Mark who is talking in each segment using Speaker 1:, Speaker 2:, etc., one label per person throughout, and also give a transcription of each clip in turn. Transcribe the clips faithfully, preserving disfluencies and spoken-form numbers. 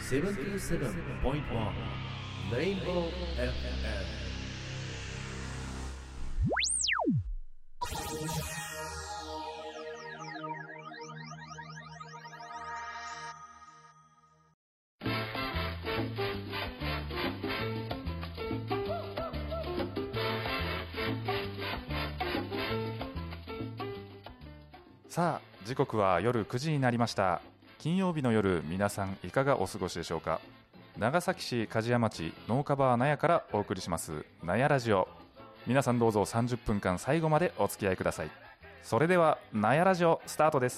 Speaker 1: セブンティーセブンポイントワン レインボー エフエム。
Speaker 2: さあ時刻は夜くじになりました。金曜日の夜、皆さんいかがお過ごしでしょうか。長崎市梶屋町農家バー納屋からお送りします納屋ラジオ。皆さんどうぞさんじゅっぷんかん最後までお付き合いください。それでは納屋ラジオスタートです。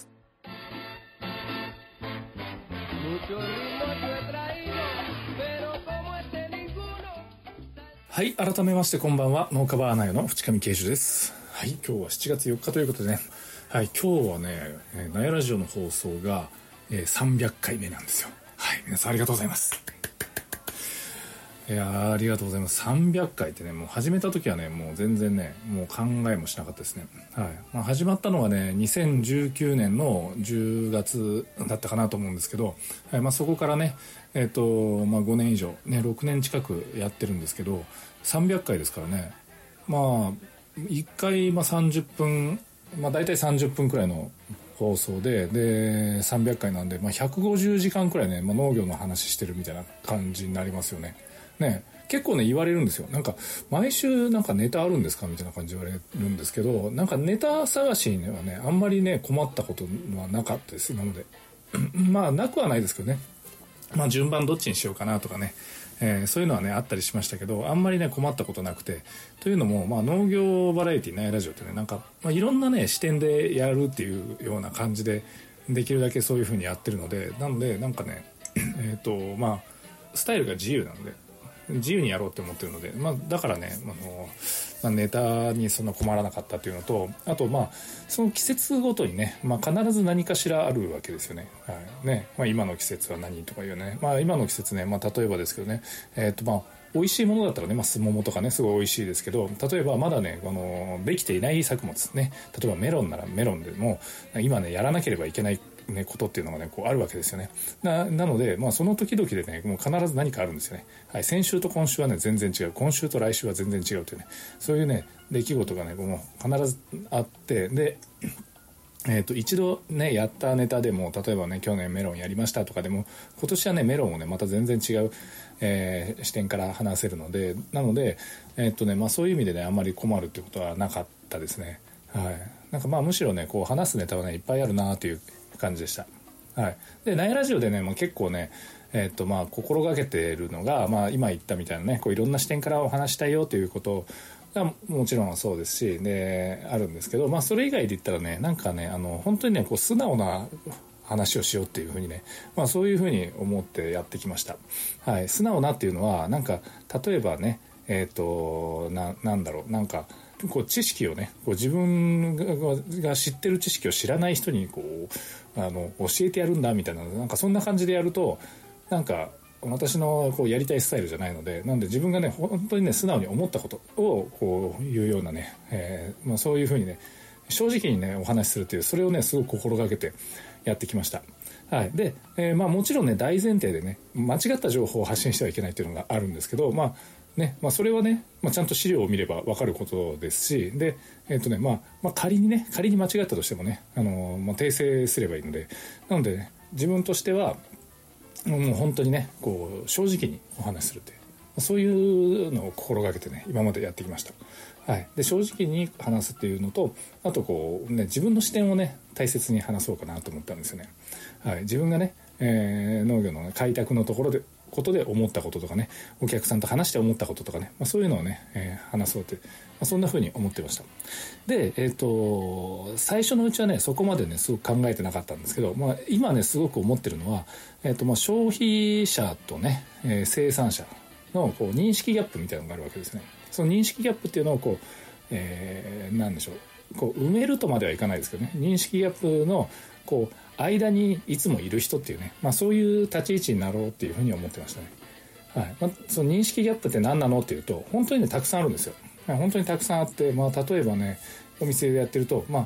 Speaker 3: はい、改めましてこんばんは。農家バー納屋の淵上慶樹です。はい、今日はしちがつよっかということでね、はい、今日はね納屋ラジオの放送がえー、さんびゃっかいめなんですよ。はい、皆さんありがとうございます。いやー、ありがとうございます。さんびゃっかいってね、もう始めた時はね、もう全然ね、もう考えもしなかったですね。はい。まあ、始まったのはね、にせんじゅうきゅうねんのじゅうがつだったかなと思うんですけど、はい、まあそこからね、えっと、まあごねん以上、ね、ろくねん近くやってるんですけど、さんびゃっかいですからね、まあ、いっかい、まあさんじゅっぷん、まあ大体さんじゅっぷんくらいの放送で、で、さんびゃっかいなんで、まあ、ひゃくごじゅうじかんくらいね、まあ、農業の話してるみたいな感じになりますよね。ね、結構ね、言われるんですよ。なんか、毎週なんかネタあるんですかみたいな感じで言われるんですけど、なんかネタ探しにはね、あんまりね、困ったことはなかったです、今まで。まあ、なくはないですけどね。まあ、順番どっちにしようかなとかね。えー、そういうのはねあったりしましたけど、あんまりね困ったことなくて、というのも、まあ、農業バラエティ納屋ラジオってね、なんか、まあ、いろんなね視点でやるっていうような感じで、できるだけそういう風にやってるので、なのでなんかねえっとまあスタイルが自由なので、自由にやろうって思ってるので、まあ、だからね、あの、まあ、ネタにそんな困らなかったっていうのと、あとまあその季節ごとにね、まあ、必ず何かしらあるわけですよね。はいね、まあ、今の季節は何とかいうね、まあ、今の季節ね、まあ、例えばですけどね、えっとまあ美味しいものだったらね、まあ、すももとかねすごい美味しいですけど、例えばまだねあのできていない作物ね、例えばメロンならメロンでも今ねやらなければいけないね、ことっていうのがねこうあるわけですよね。な, なので、まあ、その時々でねもう必ず何かあるんですよね。はい、先週と今週はね全然違う、今週と来週は全然違うというね、そういうね出来事がねもう必ずあって、でえー、と一度ねやったネタでも、例えばね去年メロンやりましたとかでも、今年はねメロンをねまた全然違う、えー、視点から話せるので、なので、えーとねまあ、そういう意味でねあんまり困るってことはなかったですね。はい、なんかまあむしろねこう話すネタはねいっぱいあるなという感じでした。はい、で納屋ラジオでねもう結構ねえー、とまあ心がけているのが、まあ、今言ったみたいなねこういろんな視点からお話したいよということがもちろんそうですし、であるんですけど、まあそれ以外で言ったらねなんかねあの本当にねこう素直な話をしようっていうふうにね、まあそういうふうに思ってやってきました。はい、素直なっていうのはなんか例えばねえっ、ー、とななんだろうなんかこう知識をねこう自分が知ってる知識を知らない人にこうあの教えてやるんだみたいな、なんかそんな感じでやるとなんか私のこうやりたいスタイルじゃないので、なんで自分がね本当にね素直に思ったことをこう言うようなね、えーまあ、そういうふうにね正直にねお話しするという、それをねすごく心がけてやってきました。はい、で、えーまあ、もちろんね大前提でね間違った情報を発信してはいけないというのがあるんですけど、まあねまあ、それはね、まあ、ちゃんと資料を見れば分かることですし、で、えーとねまあまあ、仮にね仮に間違ったとしてもね、あのーまあ、訂正すればいいので、なので、ね、自分としてはもう本当にねこう正直にお話しするっていう、そういうのを心がけてね今までやってきました。はい、で正直に話すっていうのと、あとこうね自分の視点をね大切に話そうかなと思ったんですよね。はい、自分がね、えー、農業の、ね、開拓のところでことで思ったこととかね、お客さんと話して思ったこととかね、まあ、そういうのをね、えー、話そうって、まあ、そんな風に思ってました。で、えっと最初のうちはねそこまでねすごく考えてなかったんですけど、まあ、今ねすごく思ってるのは、えっとまあ消費者とね、えー、生産者のこう認識ギャップみたいなのがあるわけですね。その認識ギャップっていうのをこう、えー、なんでしょうこう埋めるとまではいかないですけどね、認識ギャップのこう間にいつもいる人っていうね、まあ、そういう立ち位置になろうっていうふうに思ってましたね。はいまあ、その認識ギャップって何なのっていうと本当にねたくさんあるんですよ。本当にたくさんあって、まあ、例えばねお店でやってると、まあ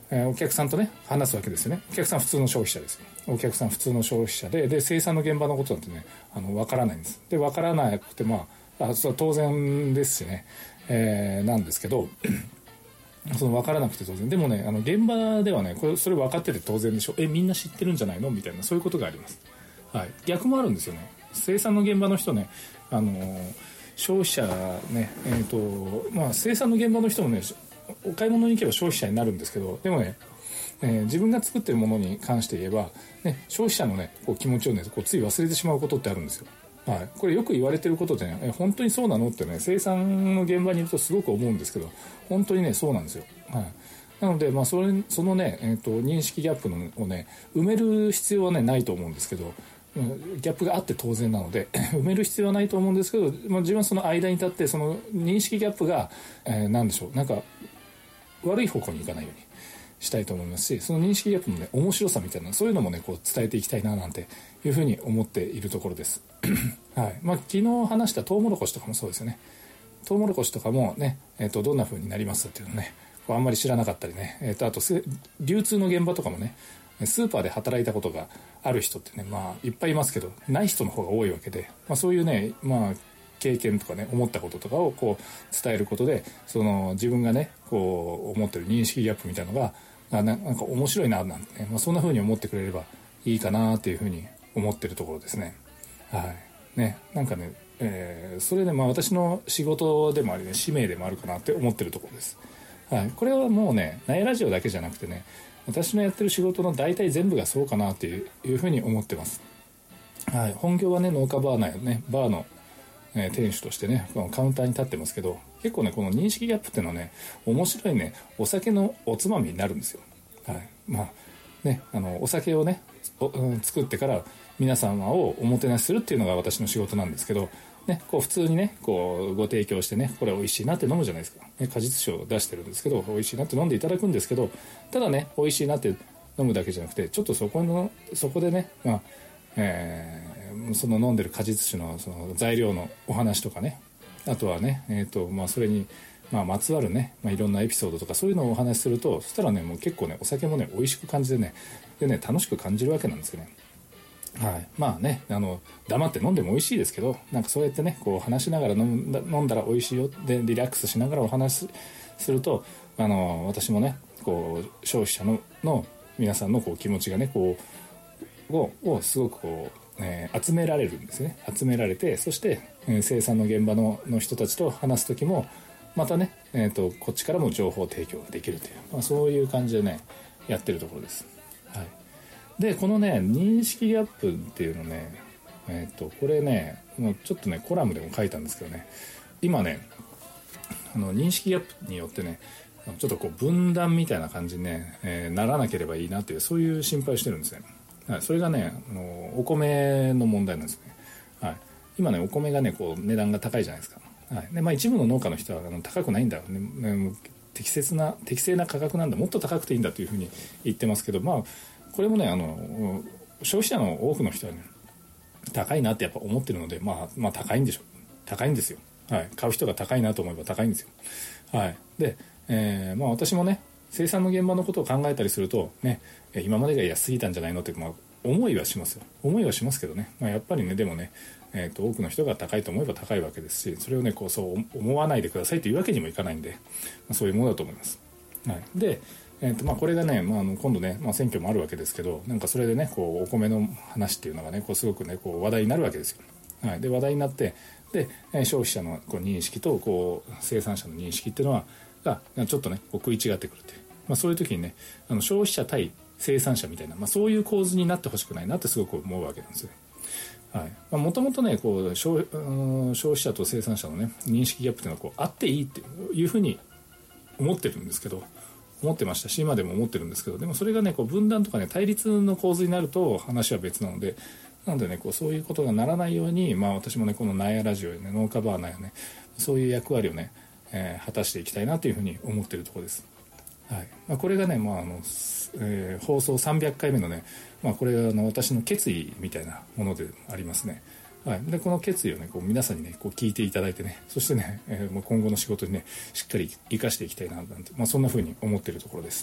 Speaker 3: えー、お客さんとね話すわけですよね。お客さん普通の消費者ですよ。お客さん普通の消費者で、で生産の現場のことなんてねあの分からないんです。で分からなくてまあ、あそれは当然ですしね、えー、なんですけどその分からなくて当然でもねあの現場ではねこれそれ分かってて当然でしょ、えみんな知ってるんじゃないのみたいなそういうことがあります。はい、逆もあるんですよね。生産の現場の人ねあの消費者ねえーとまあ生産の現場の人もねお買い物に行けば消費者になるんですけど、でもね、えー、自分が作ってるものに関して言えば、ね、消費者のねこう気持ちをねこうつい忘れてしまうことってあるんですよ。はい、これよく言われてることでね、え本当にそうなのってね生産の現場にいるとすごく思うんですけど、本当にねそうなんですよ。はい、なので、まあ、それそのね、えーと、認識ギャップのをね埋める必要はねないと思うんですけど、ギャップがあって当然なので埋める必要はないと思うんですけど、まあ、自分はその間に立ってその認識ギャップが、えー、何でしょうなんか悪い方向に行かないようにしたいと思いますし、その認識ギャップのね面白さみたいなそういうのもねこう伝えていきたいななんていうふうに思っているところです。はい、まあ、昨日話したトウモロコシとかもそうですよね。トウモロコシとかもね、えー、とどんな風になりますっていうのねこうあんまり知らなかったりね、えー、とあと流通の現場とかもねスーパーで働いたことがある人ってねまあいっぱいいますけどない人の方が多いわけで、まあ、そういうねまあ経験とかね思ったこととかをこう伝えることでその自分がねこう思ってる認識ギャップみたいなのがあ な, なんか面白いななんてね、まあ、そんな風に思ってくれればいいかなっていう風に思ってるところですね。はいね、なんかね、えー、それでまあ私の仕事でもありね使命でもあるかなって思ってるところです。はい、これはもうねナイラジオだけじゃなくてね私のやってる仕事の大体全部がそうかなっていういう風に思ってます。はい、本業はね農家バーナーねバーのえー、店主としてねこのカウンターに立ってますけど、結構ねこの認識ギャップっていうのはね面白いねお酒のおつまみになるんですよ。はい、まあねあのお酒をねお、うん、作ってから皆様をおもてなしするっていうのが私の仕事なんですけど、ね、こう普通にねこうご提供してねこれ美味しいなって飲むじゃないですか、ね、果実酒を出してるんですけど美味しいなって飲んでいただくんですけど、ただね美味しいなって飲むだけじゃなくてちょっとそこのそこでねまあえー、その飲んでる果実酒 の, その材料のお話とかね、あとはね、えーとまあ、それに、まあ、まつわるね、まあ、いろんなエピソードとかそういうのをお話しすると、そしたらねもう結構ねお酒もね美味しく感じてねでね楽しく感じるわけなんですよね。はい、まあねあの黙って飲んでも美味しいですけど、なんかそうやってねこう話しながら飲ん だ, 飲んだら美味しいよでリラックスしながらお話しすると、あの私もねこう消費者 の, の皆さんのこう気持ちがねこうを, をすごくこう、えー、集められるんですね。集められて、そして、えー、生産の現場 の, の人たちと話す時もまたね、えー、とこっちからも情報提供ができるという、まあ、そういう感じでねやってるところです。はい、でこのね認識ギャップっていうのね、えー、とこれねもうちょっとねコラムでも書いたんですけどね、今ねあの認識ギャップによってねちょっとこう分断みたいな感じに、ねえー、ならなければいいなというそういう心配をしてるんですね。はい、それがねあのお米の問題なんですね。はい、今ねお米がねこう値段が高いじゃないですか。はいでまあ、一部の農家の人はあの高くないんだ、ねね、適切な適正な価格なんだ、もっと高くていいんだというふうに言ってますけど、まあこれもねあの消費者の多くの人はね高いなってやっぱ思ってるので、まあ、まあ高いんでしょう。高いんですよ。はい、買う人が高いなと思えば高いんですよ。はい、で、えーまあ、私もね生産の現場のことを考えたりするとね、今までが安すぎたんじゃないのって、まあ、思いはしますよ。思いはしますけどね、まあ、やっぱりねでもね、えー、と多くの人が高いと思えば高いわけですし、それをねこうそう思わないでくださいというわけにもいかないんで、まあ、そういうものだと思います。はい、で、えーとまあ、これがね、まあ、あの今度ね、まあ、選挙もあるわけですけど、なんかそれでねこうお米の話っていうのがねこうすごくねこう話題になるわけですよ。はい、で話題になってで消費者のこう認識とこう生産者の認識っていうのはがちょっとねこう食い違ってくるっていう、まあ、そういう時にねあの消費者対生産者みたいな、まあ、そういう構図になってほしくないなってすごく思うわけなんですよ。もともとねこう 消, 消費者と生産者のね認識ギャップっていうのはこうあっていいっていうふうに思ってるんですけど思ってましたし今でも思ってるんですけど、でもそれがねこう分断とかね対立の構図になると話は別なので、なのでねこうそういうことがならないように、まあ、私もねこのナヤラジオやね農家バーナーやねそういう役割をね、えー、果たしていきたいなというふうに思っているところです。はいまあ、これがね、まああのえー、放送さんびゃっかいめのね、まあ、これがあの私の決意みたいなものでありますね。はい、でこの決意をねこう皆さんにねこう聞いていただいてね、そしてね、えー、今後の仕事にねしっかり生かしていきたいななんて、まあ、そんな風に思っているところです。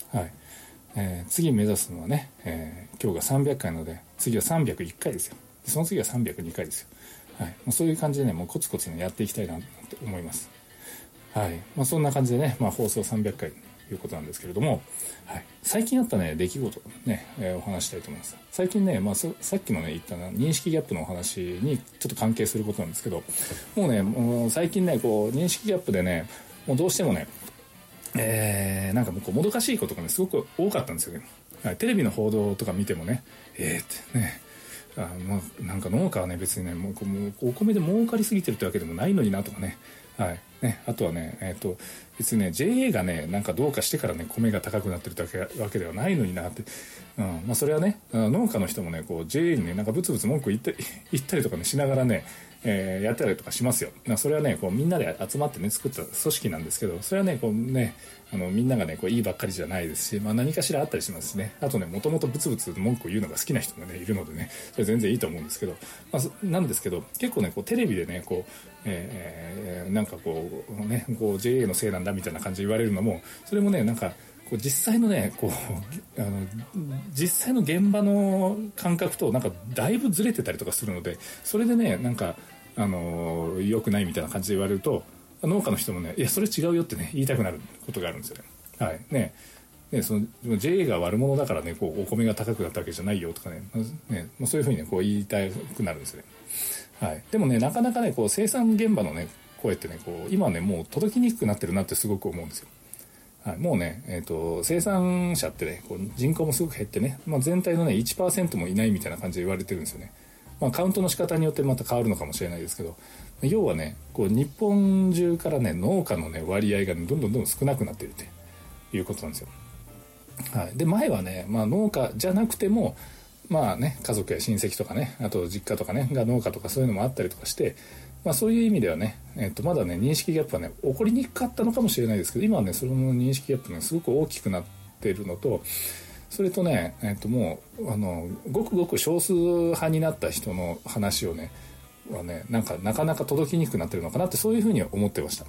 Speaker 3: はい、えー、次目指すのはね、えー、今日がさんびゃっかいなので次はさんびゃくいっかいですよ。その次はさんびゃくにかいですよ。はい、まあ、そういう感じでねもうコツコツねやっていきたいなと思います。はい、まあ、そんな感じでね、まあ、放送さんびゃっかいということなんですけれども、はい、最近あったね出来事をね、えー、お話したいと思います。最近ね、まあ、さっきのね言ったな認識ギャップのお話にちょっと関係することなんですけど、もうねもう最近ねこう認識ギャップでねもうどうしてもね、えー、なんかもうこうもどかしいことがねすごく多かったんですよね。はい、テレビの報道とか見てもねえーってねあまあ、なんか農家はね別にねもうもうお米で儲かりすぎてるってわけでもないのになとかね、はいね、あとはね、えー、と別にね ジェーエー がねなんかどうかしてからね米が高くなってるわけではないのになって、うんまあ、それはね農家の人もねこう ジェーエー にねなんかブツブツ文句言ったり言ったりとかねしながらね、えー、やったりとかしますよ。それはねこうみんなで集まってね作った組織なんですけど、それはねこうねあのみんながねこういいばっかりじゃないですし、まあ、何かしらあったりしますしね。あとねもともとブツブツ文句を言うのが好きな人がねいるのでねそれ全然いいと思うんですけど、まあ、なんですけど結構ねこうテレビでねこう、えー、なんかこうねこう ジェーエー のせいなんだみたいな感じで言われるのも、それもねなんかこう実際のねこうあの実際の現場の感覚となんかだいぶずれてたりとかするので、それでねなんかあの良くないみたいな感じで言われると農家の人もねいやそれ違うよってね言いたくなることがあるんですよね。はいねね、その ジェーエー が悪者だからねこうお米が高くなったわけじゃないよとか ね, ねもうそういうふうに、ね、こう言いたくなるんですよね。はい、でもねなかなかねこう生産現場のね声ってねこう今ねもう届きにくくなってるなってすごく思うんですよ。はい、もうね、えーと、生産者ってねこう人口もすごく減ってね、まあ、全体のね いちパーセント もいないみたいな感じで言われてるんですよね。まあ、カウントの仕方によってまた変わるのかもしれないですけど、要はねこう日本中からね農家のね割合が、ね、どんどんどんどん少なくなっているということなんですよ。はい、で前はね、まあ、農家じゃなくてもまあね家族や親戚とかねあと実家とかねが農家とかそういうのもあったりとかして、まあ、そういう意味ではね、えー、とまだね認識ギャップはね起こりにくかったのかもしれないですけど、今はねその認識ギャップがすごく大きくなっているのと、それとね、えー、ともうあのごくごく少数派になった人の話をねはねなんかなかなか届きにくくなってるのかなって、そういうふうに思ってました。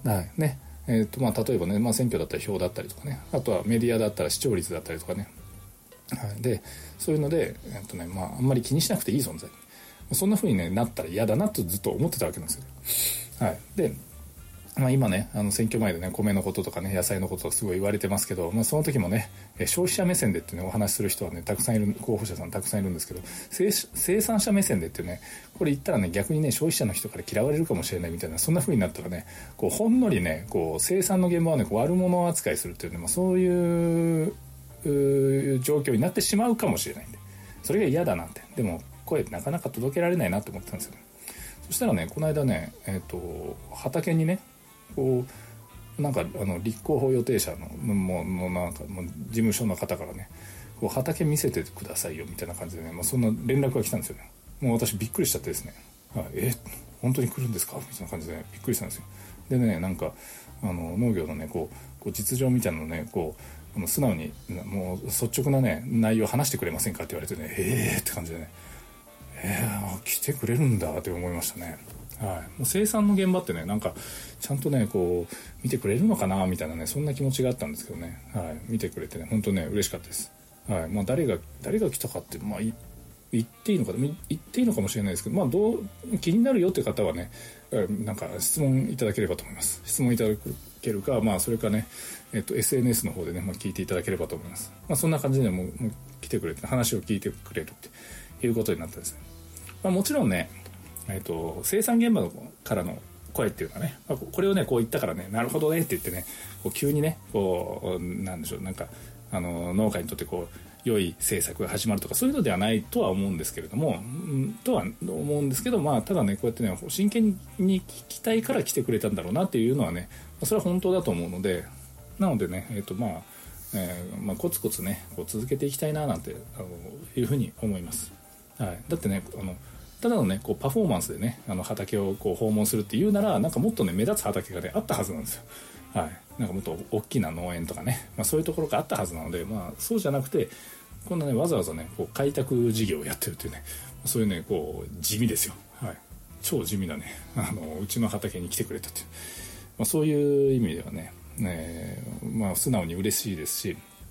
Speaker 3: はいねえーとまあ、例えばね、まあ、選挙だったら票だったりとかね、あとはメディアだったら視聴率だったりとかね、はい、でそういうので、えーとねまあ、あんまり気にしなくていい存在、そんな風に、ね、なったら嫌だなとずっと思ってたわけなんですよ。はい、で、まあ、今ねあの選挙前でね米のこととかね野菜のこととかすごい言われてますけど、まあ、その時もね消費者目線でってねお話しする人はねたくさんいる、候補者さんたくさんいるんですけど、生産者目線でってねこれ言ったらね逆にね消費者の人から嫌われるかもしれないみたいな、そんな風になったらねこうほんのりねこう生産の現場はねこう悪者扱いするっていうね、まあ、そういう状況になってしまうかもしれないんで、それが嫌だなって、でも声なかなか届けられないなって思ってたんですよね。そしたらねこの間ね、えーと、畑にねこうなんかあの立候補予定者のもうもうなんかもう事務所の方からねこう畑見せてくださいよみたいな感じでね、まあ、そんな連絡が来たんですよね。もう私びっくりしちゃってですね、はい、え本当に来るんですかみたいな感じで、ね、びっくりしたんですよ。でねなんかあの農業のねこうこう実情みたいなのねこうあの素直にもう率直なね内容を話してくれませんかって言われてね、えーって感じでね、えー、来てくれるんだって思いましたね。はい、もう生産の現場ってねなんかちゃんとねこう見てくれるのかなみたいなねそんな気持ちがあったんですけどね、はい、見てくれてね本当ね嬉しかったです。はいまあ、誰が誰が来たかって、まあ、言っていいのか言っていいのかもしれないですけど、まあ、どう気になるよって方はねなんか質問いただければと思います。質問いただけるか、まあ、それかね、えっと、エスエヌエス の方でね、まあ、聞いていただければと思います。まあ、そんな感じでもうもう来てくれて話を聞いてくれるっていうことになったんですね。まあ、もちろんねえー、と生産現場からの声っていうのはね、まあ、これをねこう言ったからねなるほどねって言ってねこう急にねこうなんでしょうなんかあの農家にとってこう良い政策が始まるとかそういうのではないとは思うんですけれども、うん、とは思うんですけど、まあただねこうやってね真剣に聞きたいから来てくれたんだろうなっていうのはねそれは本当だと思うので、なのでねえっ、ー、とまあ、えーまあ、コツコツねこう続けていきたいななんてあのいうふうに思います。はい、だってねあのただのねこうパフォーマンスでねあの畑をこう訪問するっていうならなんかもっとね目立つ畑がねあったはずなんですよ。はい、なんかもっと大きな農園とかね、まあ、そういうところがあったはずなので、まあ、そうじゃなくてこんなねわざわざねこう開拓事業をやってるっていうねそういうねこう地味ですよ。はい、超地味なねあのうちの畑に来てくれたっていう、まあ、そういう意味ではねねまあ素直に嬉しいですし、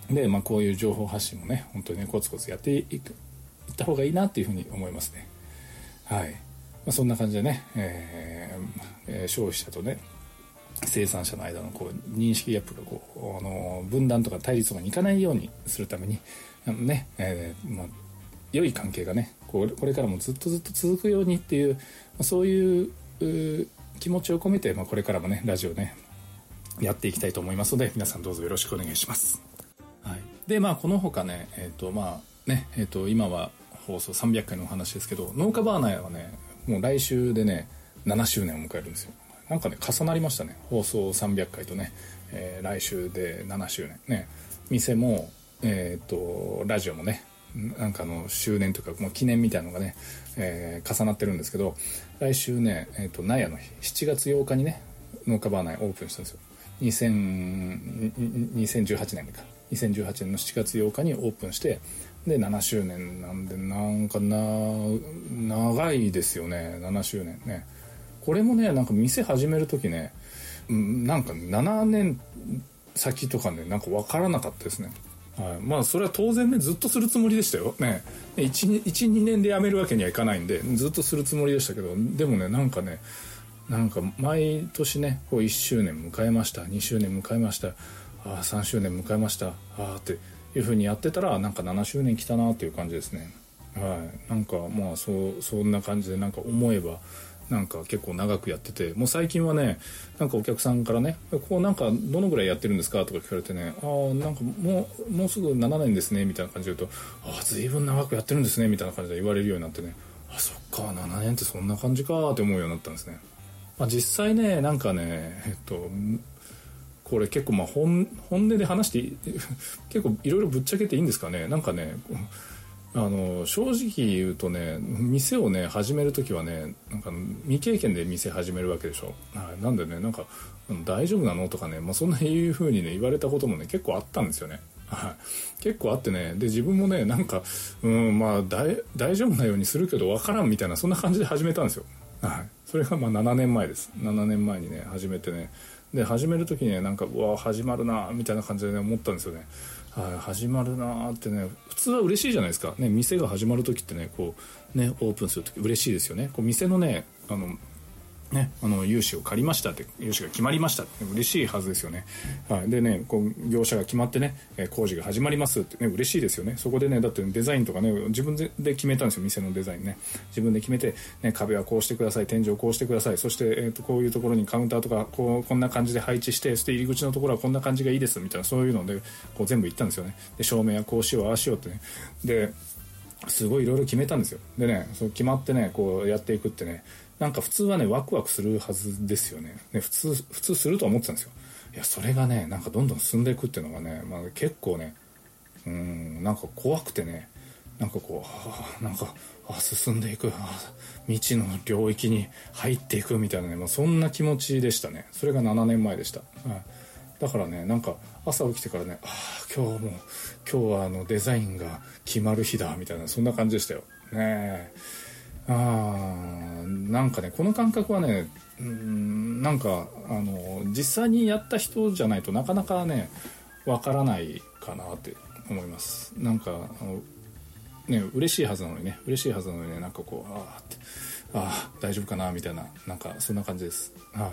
Speaker 3: で、まあ、こういう情報発信もね本当にねコツコツやっていくいった方がいいなっていうふうに思いますね。はい、まあ、そんな感じでね、えー、消費者とね生産者の間のこう認識ギャップがこうあの分断とか対立とかにいかないようにするためにね、えーまあ、良い関係がねこうこれからもずっとずっと続くようにっていう、まあ、そういう気持ちを込めて、まあ、これからもねラジオねやっていきたいと思いますので皆さんどうぞよろしくお願いします。はい、でまあこの他ねえっ、ー、とまあねえっ、ー、と今は放送さんびゃっかいのお話ですけど、農家バーナーはねもう来週でねななしゅうねんを迎えるんですよ。なんかね重なりましたね、放送さんびゃっかいとね、えー、来週でななしゅうねんね。店もえっ、ー、とラジオもねなんかの周年というかもう記念みたいなのがね、えー、重なってるんですけど、来週ね、えー、と納屋のしちがつようかにね農家バーナーオープンしたんですよ。にせんじゅうはちねんかにせんじゅうはちねんのしちがつようかにオープンして、でななしゅうねんなんでなんかな長いですよね。ななしゅうねんね。これもねなんか店始める時ねなんかななねん先とかねなんか分からなかったですね。はい、まあそれは当然ねずっとするつもりでしたよね。いちにねんで辞めるわけにはいかないんでずっとするつもりでしたけど、でもねなんかねなんか毎年ねこういっしゅうねん迎えました、にしゅうねん迎えました、あさんしゅうねん迎えました、あっていう風にやってたらなんかななしゅうねん来たなっていう感じですね。はい、なんかまあそうそんな感じでなんか思えばなんか結構長くやってて、もう最近はねなんかお客さんからねこうなんかどのぐらいやってるんですかとか聞かれてね、ああなんかもうもうすぐななねんですねみたいな感じで言うと、ああ随分長くやってるんですねみたいな感じで言われるようになってね、あそっかななねんってそんな感じかって思うようになったんですね。まあ、実際ねなんかねえっとこれ結構まあ 本, 本音で話して結構いろいろぶっちゃけていいんですかね。なんかねあの正直言うとね店をね始める時はねなんか未経験で店始めるわけでしょ。なんでねなんか大丈夫なのとかね、まあ、そんないう風にね言われたこともね結構あったんですよね。結構あってね、で自分もねなんかうんまあ大大丈夫なようにするけど分からんみたいなそんな感じで始めたんですよ。はい、それがまあななねんまえです。ななねんまえにね始めてね、で始める時にねなんかうわ始まるなみたいな感じで、ね、思ったんですよね。はい、始まるなってね普通は嬉しいじゃないですかね。店が始まる時ってねこうねオープンする時嬉しいですよね。こう店のねあのね、あの融資を借りましたって融資が決まりましたって嬉しいはずですよね。はい、でねこう業者が決まってね工事が始まりますってね嬉しいですよね。そこでねだってデザインとかね自分で決めたんですよ。店のデザインね自分で決めて、ね、壁はこうしてください、天井をこうしてください、そして、えー、とこういうところにカウンターとかこうこんな感じで配置して、そして入り口のところはこんな感じがいいですみたいなそういうのでこう全部言ったんですよね。で照明はこうしようああしようってねですごいいろいろ決めたんですよ。でねそう決まってねこうやっていくってねなんか普通はねワクワクするはずですよね。ね普通普通すると思ってたんですよ。いやそれがねなんかどんどん進んでいくっていうのがね、まあ、結構ねうーんなんか怖くてねなんかこう、はあ、なんかあ進んでいく、あ未知の領域に入っていくみたいなね、まあ、そんな気持ちでしたね。それがななねんまえでした。はい、だからねなんか朝起きてからねあ今日も今日はあのデザインが決まる日だみたいなそんな感じでしたよね。えあなんかねこの感覚はねうんなんかあの実際にやった人じゃないとなかなかねわからないかなって思います。なんかあのね嬉しいはずなのにね嬉しいはずなのにねなんかこうあーってあー大丈夫かなみたいななんかそんな感じです。はい、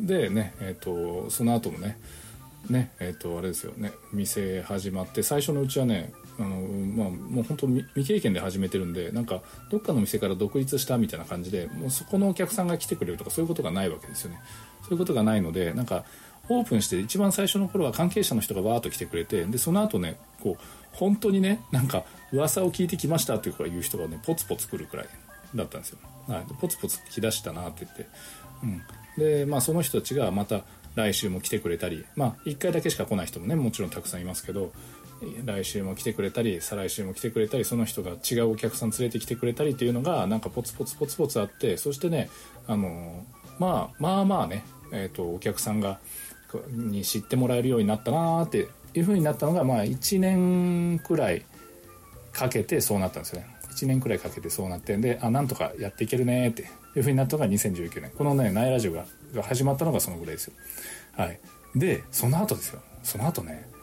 Speaker 3: でねえっ、ー、とその後もねねえっ、ー、とあれですよね店始まって最初のうちはねあのまあ、もう本当未経験で始めてるんでなんかどっかの店から独立したみたいな感じでもうそこのお客さんが来てくれるとかそういうことがないわけですよね。そういうことがないのでなんかオープンして一番最初の頃は関係者の人がわーっと来てくれて、でその後ねこう本当にねなんか噂を聞いてきましたっていうかいう人がねポツポツ来るくらいだったんですよ。はい、ポツポツ来だしたなって言って、うん、でまあその人たちがまた来週も来てくれたり、まあいっかいだけしか来ない人もねもちろんたくさんいますけど来週も来てくれたり再来週も来てくれたりその人が違うお客さん連れてきてくれたりっていうのがなんかポツポツポツポツあって、そしてねあのまあまあまあね、えーと、お客さんがに知ってもらえるようになったなーっていう風になったのがまあいちねんくらいかけてそうなったんですよね。いちねんくらいかけてそうなってんであなんとかやっていけるねっていう風になったのがにせんじゅうきゅうねんこのねナイラジオが始まったのがそのぐらいですよ。はい、でその後ですよその後ね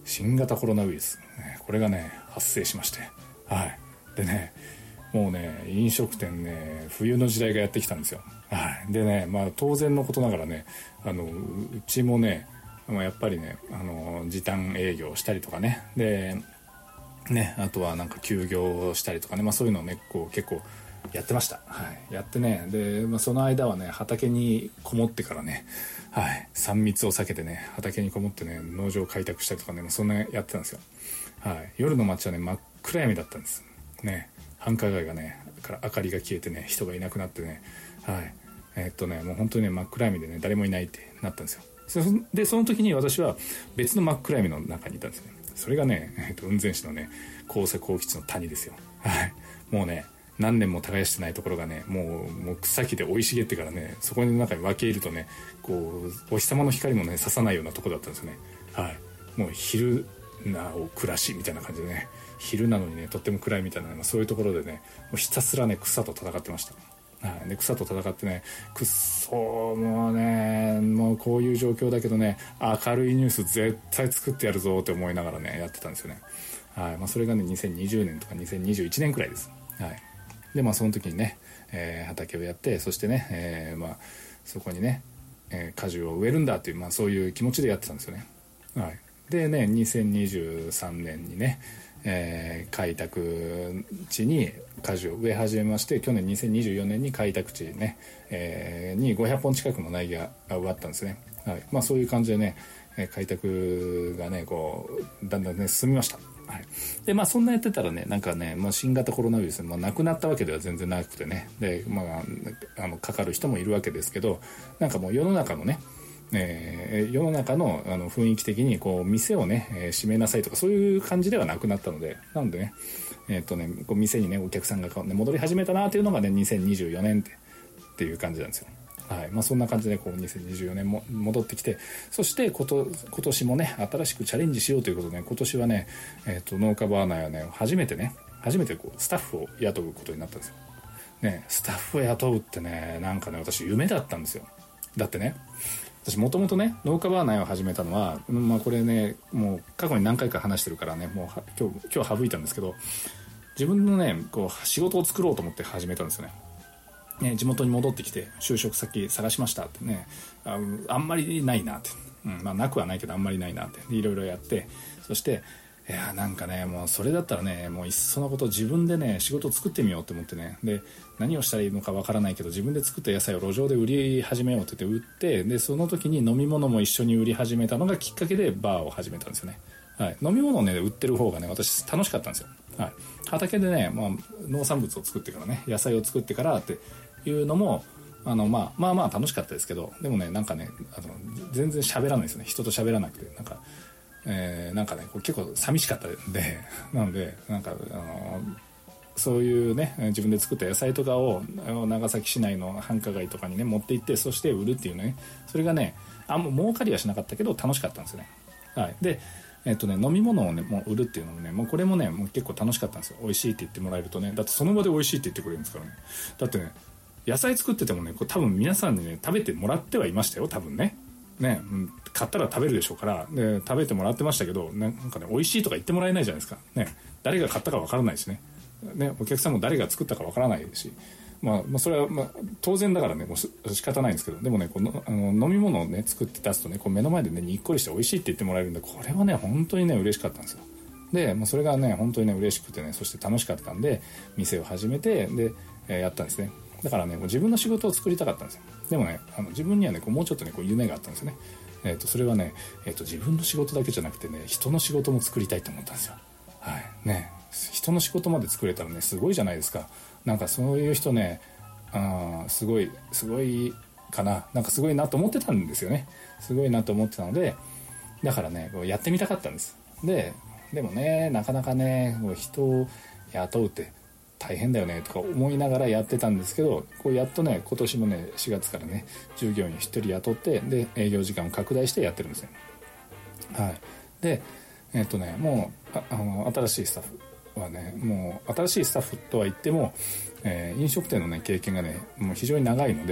Speaker 3: 新型コロナウイルス、これがね発生しまして、はい。でね、もうね飲食店ね冬の時代がやってきたんですよ。はい。でね、まあ当然のことながらね、あのうちもね、まあ、やっぱりね、あの時短営業したりとかね、でね、あとはなんか休業したりとかね、まあそういうのをねこう結構やってました。はい。やってね、で、まあ、その間はね畑にこもってからね、はい、さん密を避けてね畑にこもってね農場を開拓したりとかね、まあ、そんなやってたんですよ。はい。夜の街はね真っ暗闇だったんですね。繁華街がねから明かりが消えてね人がいなくなってね、はい、えー、っとねもう本当にね真っ暗闇でね誰もいないってなったんですよ。でその時に私は別の真っ暗闇の中にいたんですね。それがね、えー、っと雲仙市のね高瀬高吉の谷ですよ。はい。もうね何年も耕してないところがねもう、もう草木で生い茂ってからね、そこの中に分け入るとねこうお日様の光もね刺さないようなところだったんですよね。はい。もう昼なお暮らしみたいな感じでね、昼なのにねとっても暗いみたいな、ね、そういうところでねもうひたすらね草と戦ってました。はい。で草と戦ってね、くっそもうねもうこういう状況だけどね明るいニュース絶対作ってやるぞって思いながらねやってたんですよね。はい。まあ、それがねにせんにじゅうねんとかにせんにじゅういちねんくらいです。はい。でまあその時にね、えー、畑をやって、そしてね、えー、まあそこにね、えー、果樹を植えるんだっていう、まあそういう気持ちでやってたんですよね。はい。でねにせんにじゅうさんねんにね、えー、開拓地に果樹を植え始めまして、去年にせんにじゅうよねんに開拓地ね、えー、にごひゃっぽん近くの苗木が植わったんですね。はい。まあそういう感じでね開拓がねこうだんだんね進みました。はい。でまあそんなやってたらねなんかね、まあ、新型コロナウイルス、まあ、なくなったわけでは全然なくてね、でまああのかかる人もいるわけですけど、なんかもう世の中のね、えー、世の中 の, あの雰囲気的にこう店をね、えー、閉めなさいとかそういう感じではなくなったので、なのでねえー、っとねこう店にねお客さんが、ね、戻り始めたなというのがねにせんにじゅうよねんってっていう感じなんですよ。はい。まあ、そんな感じでこうにせんにじゅうよねんも戻ってきて、そしてこと、今年もね新しくチャレンジしようということで、ね、今年はね、えー、と農家バーナーはね初めてね初めてこうスタッフを雇うことになったんですよ。ね、スタッフを雇うってねなんかね私夢だったんですよ。だってね私もともとね農家バーナーを始めたのは、まあ、これねもう過去に何回か話してるからねもう今日今日省いたんですけど、自分のねこう仕事を作ろうと思って始めたんですよね。ね、地元に戻ってきて就職先探しましたってね、 あ, あんまりないなって、うんまあ、なくはないけどあんまりないなっていろいろやって、そしていやなんかねもうそれだったらねもういっそのこと自分でね仕事を作ってみようと思ってね、で何をしたらいいのかわからないけど自分で作った野菜を路上で売り始めようって言って売って、でその時に飲み物も一緒に売り始めたのがきっかけでバーを始めたんですよね。はい、飲み物をね売ってる方がね私楽しかったんですよ。はい、畑でね、まあ、農産物を作ってからね野菜を作ってからっていうのもあの、まあ、まあまあ楽しかったですけど、でもねなんかねあの全然喋らないですよね。人と喋らなくてなんか、えー、なんかねこう結構寂しかったんでなのでなんかあのそういうね自分で作った野菜とかを長崎市内の繁華街とかにね持って行って、そして売るっていうね、それがねあんま儲かりはしなかったけど楽しかったんですよね。はい。でえっとね、飲み物をねもう売るっていうのもねもうこれもねもう結構楽しかったんですよ。美味しいって言ってもらえるとね、だってその場で美味しいって言ってくれるんですからね。だってね野菜作っててもねこれ多分皆さんにね食べてもらってはいましたよ多分ねね、うん、買ったら食べるでしょうからで食べてもらってましたけど、ね、なんかね美味しいとか言ってもらえないじゃないですかね。誰が買ったかわからないしねね、お客さんも誰が作ったかわからないし、まあ、まあそれはまあ当然だからねもう仕方ないんですけど、でもねこのあの飲み物をね作って出すとねこう目の前でねにっこりして美味しいって言ってもらえるんで、これはね本当にね嬉しかったんですよ。で、まあ、それがね本当にね嬉しくてね、そして楽しかったんで店を始めてで、えー、やったんですね。だからねもう自分の仕事を作りたかったんですよ。でもねあの自分にはねこうもうちょっとねこう夢があったんですよね。えー、とそれはね、えー、と自分の仕事だけじゃなくてね人の仕事も作りたいと思ったんですよ。はいね、人の仕事まで作れたらねすごいじゃないですか。なんかそういう人ねあすごいすごいかななんかすごいなと思ってたんですよね。すごいなと思ってたので、だからねこうやってみたかったんです。ででもねなかなかねもう人を雇うって大変だよねとか思いながらやってたんですけど、こうやっとね今年もねしがつからね従業員ひとり雇ってで営業時間を拡大してやってるんですね。はい。でえっとねもう あ, あの新しいスタッフはねもう新しいスタッフとは言っても、えー、飲食店のね経験がねもう非常に長いので、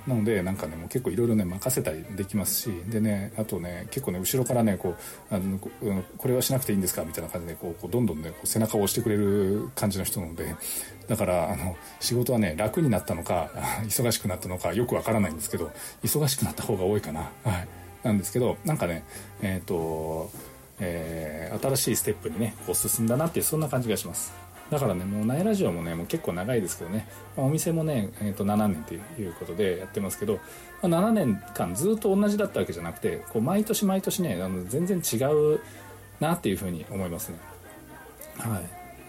Speaker 3: なのでなんかねもう結構いろいろね任せたりできますし、でねあとね結構ね後ろからねこうあのここれはしなくていいんですかみたいな感じでこうこうどんどんねこう背中を押してくれる感じの人なので、だからあの仕事はね楽になったのか忙しくなったのかよくわからないんですけど、忙しくなった方が多いかな、はい、なんですけど、なんかねえっと、えー、新しいステップにねこう進んだなっていうそんな感じがします。だからねもうナイラジオもねもう結構長いですけどね、まあ、お店もね、えー、とななねんということでやってますけど、まあ、ななねんかんずっと同じだったわけじゃなくて、こう毎年毎年ねあの全然違うなっていうふうに思いますね。はい、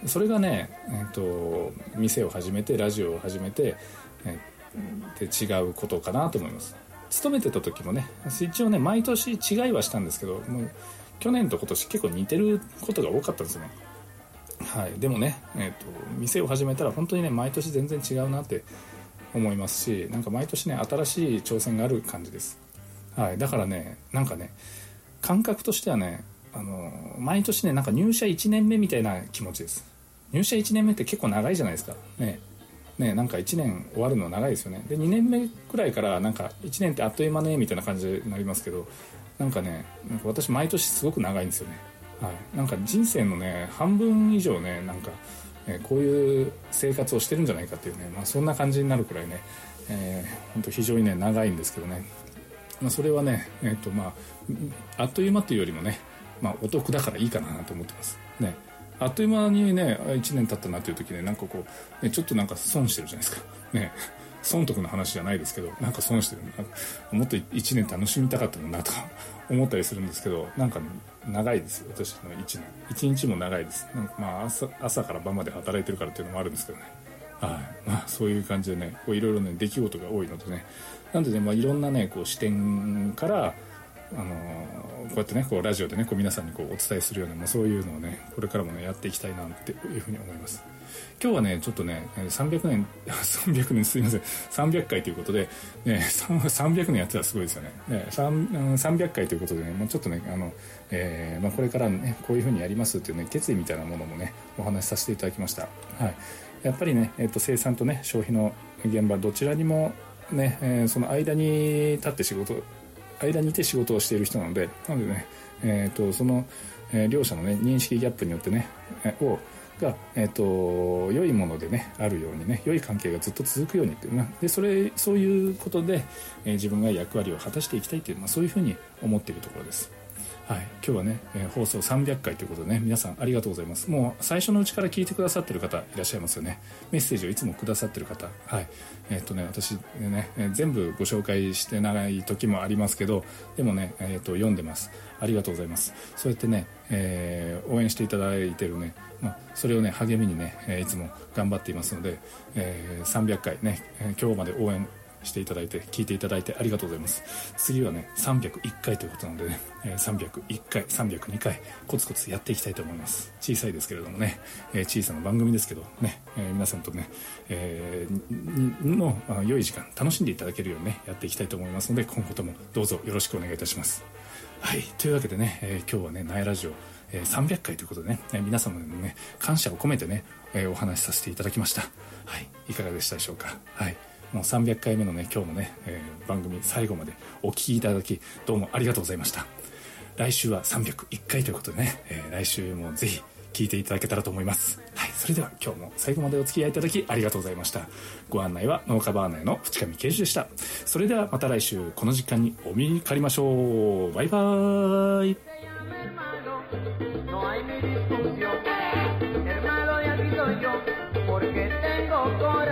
Speaker 3: それがね、えー、と店を始めてラジオを始めて、えー、で違うことかなと思います。勤めてた時もね一応ね毎年違いはしたんですけど、もう去年と今年結構似てることが多かったんですよね。はい、でもね、えー、と店を始めたら本当にね毎年全然違うなって思いますし、なんか毎年ね新しい挑戦がある感じです。はい、だからねなんかね感覚としてはねあの毎年ねなんか入社いちねんめみたいな気持ちです。入社いちねんめって結構長いじゃないですかね。ね、なんかいちねん終わるの長いですよね。でにねんめくらいからなんかいちねんってあっという間ねみたいな感じになりますけど、なんかねなんか私毎年すごく長いんですよね。はい、なんか人生のね半分以上ねなんか、えー、こういう生活をしてるんじゃないかっていうね、まあ、そんな感じになるくらいね、えー、本当非常にね長いんですけどね、まあ、それはね、えーとまあ、あっという間というよりもね、まあ、お得だからいいかなと思ってますね。あっという間にねいちねん経ったなという時ねなんかこう、ね、ちょっとなんか損してるじゃないですかね。損得の話じゃないですけどなんか損してる、もっといちねん楽しみたかったのなとか思ったりするんですけど、なんか、ね、長いですよ私のいちねんいちにちも長いです。なんかまあ 朝, 朝から晩まで働いてるからっていうのもあるんですけどね、はいまあ、そういう感じでねいろいろね出来事が多いのでね、なんでね、まあ、いろんなねこう視点からあのこうやってねこうラジオでねこう皆さんにこうお伝えするような、まあ、そういうのをねこれからもねやっていきたいなっていうふうに思います。今日はねちょっとねさんびゃくねんさんびゃくねんすいませんさんびゃっかいということで、ね、さんびゃくねんやってたらすごいですよね。ねさんびゃっかいということでねもうちょっとねあの、えーまあ、これからねこういうふうにやりますっていうね決意みたいなものもねお話しさせていただきました。はい、やっぱりね、えー、と生産とね消費の現場どちらにもね、えー、その間に立って仕事間にいて仕事をしている人なので、なのでね、えー、とその、えー、両者のね認識ギャップによってね、えー、をが、えー、と良いものでねあるようにね良い関係がずっと続くようにっていうなでそれそういうことで、えー、自分が役割を果たしていきたいという、まあ、そういうふうに思っているところです。はい、今日はね、えー、放送さんびゃっかいということでね皆さんありがとうございます。もう最初のうちから聞いてくださってる方いらっしゃいますよね。メッセージをいつもくださってる方、はいえーっとね、私ね、えー、全部ご紹介してない時もありますけどでもね、えーっと読んでます。ありがとうございます。そうやってね、えー、応援していただいてるね、まあ、それをね励みにね、えー、いつも頑張っていますので、えー、さんびゃっかいね、えー、今日まで応援していただいて聞いていただいてありがとうございます。次はねさんびゃくいっかいということなのでね、えー、さんびゃくいっかいさんびゃくにかいコツコツやっていきたいと思います。小さいですけれどもね、えー、小さな番組ですけどね、えー、皆さんとね、えー、の良い時間楽しんでいただけるようにねやっていきたいと思いますので今後ともどうぞよろしくお願いいたします。はい、というわけでね、えー、今日はねナイラジオ、えー、さんびゃっかいということでね、えー、皆様にね感謝を込めてね、えー、お話しさせていただきました。はい、いかがでしたでしょうか。はいもうさんびゃっかいめのね今日のね、えー、番組最後までお聞きいただきどうもありがとうございました。来週はさんびゃくいっかいということでね、えー、来週もぜひ聞いていただけたらと思います。はい、それでは今日も最後までお付き合いいただきありがとうございました。ご案内は農家バーナーの淵上圭司でした。それではまた来週この時間にお見かりましょう。バイバーイ。Porque tengo corazón